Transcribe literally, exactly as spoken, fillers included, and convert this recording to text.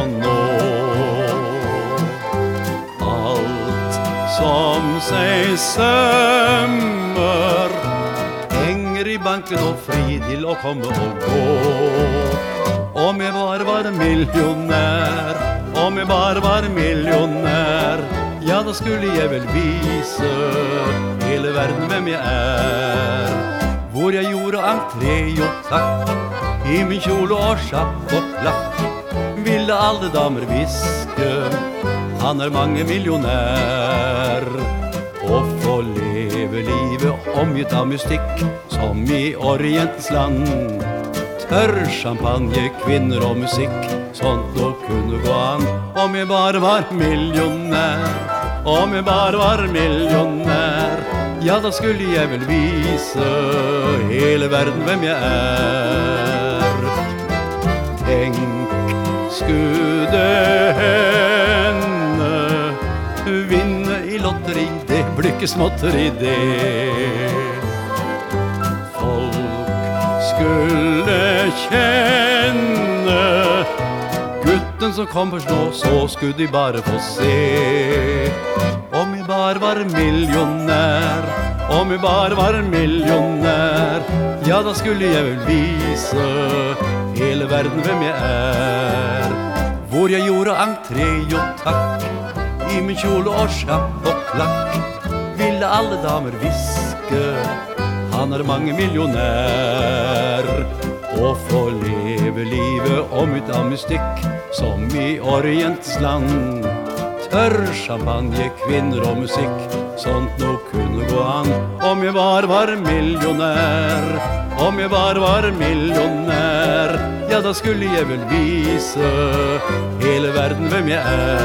nå. Alt som seg sømmer, penger i banken og fri til å komme og gå. Om jeg bare var millionær, om jeg bare var millionær, ja, da skulle jeg vel vise hele verden hvem jeg er. Hvor jeg gjorde entré og takk, i min kjole og sjapp og plakk, ville alle damer viske, han er mange millionær. Og få leve livet omgitt av mystikk, som i Orientens land. Tørr champagne, kvinner og musikk, sånt nå kunne gå an. Om jeg bare var millionær, om jeg bare var millionær, ja, da skulle jeg vel vise hele verden hvem jeg er. Tenk, skulle henne vinne i lotteri, det blir ikke småtteri det. Folk skulle kjenne gutten som kom først nå, så skulle de bare få se. Om jeg bare var millionær, om jeg bare var millionær, ja, da skulle jeg vel vise hele verden hvem jeg er. Hvor jeg gjorde entré og takk, i min kjole og sjapp og plakk, ville alle damer viske, han er mange millionær. Og få leve livet omgitt av mystikk, som i Orientens land. Tørr champagne, kvinner og musikk, sånt nå kunne gå an. Om jeg bare var millionær, om jeg bare var millionær, ja, da skulle jeg vel vise hele verden hvem jeg er.